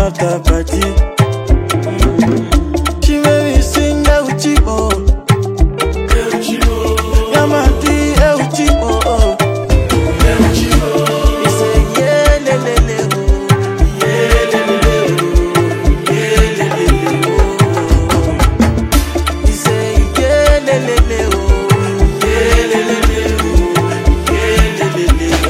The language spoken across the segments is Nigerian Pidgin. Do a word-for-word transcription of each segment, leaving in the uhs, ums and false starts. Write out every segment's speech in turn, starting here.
after party. She made me sing Euchibo. Yamati Euchibo. He say yeah le le le oh, yeah le le le oh, yeah le le le oh. He say yeah le le le oh, yeah le le le oh, yeah le le le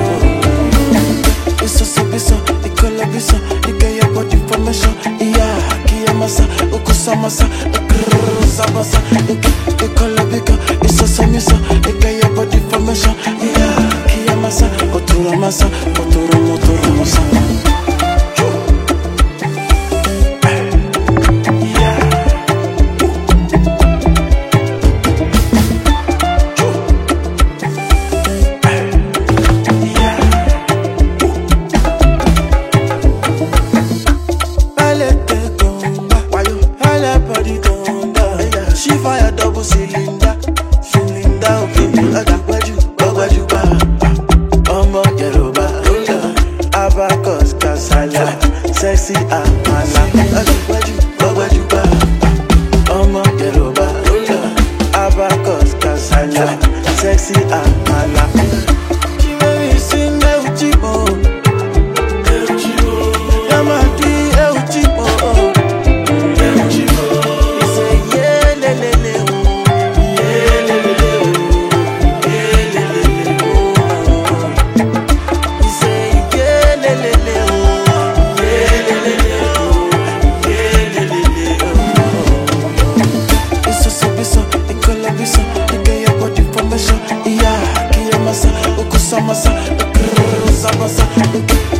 oh. It's so so it color be so, it get your body formation. Yeah, Kiyamasa, Okusamasa, Sabasa, it color bigger. It's so so so, it get your body formation. Yeah, Kiyamasa, Oturamasa, Oturam, Oturamasa. She fire double cylinder, cylinder, okay. Agbaju, agbaju ba, ọmọ Yoruba, abacus kasala, sexy amala. Agbaju, agbaju ba, ọmọ Yoruba, abacus kasala, sexy amala. She made me sing Euchibo, Yamati Euchibo. Samasa, Samasa, Samasa,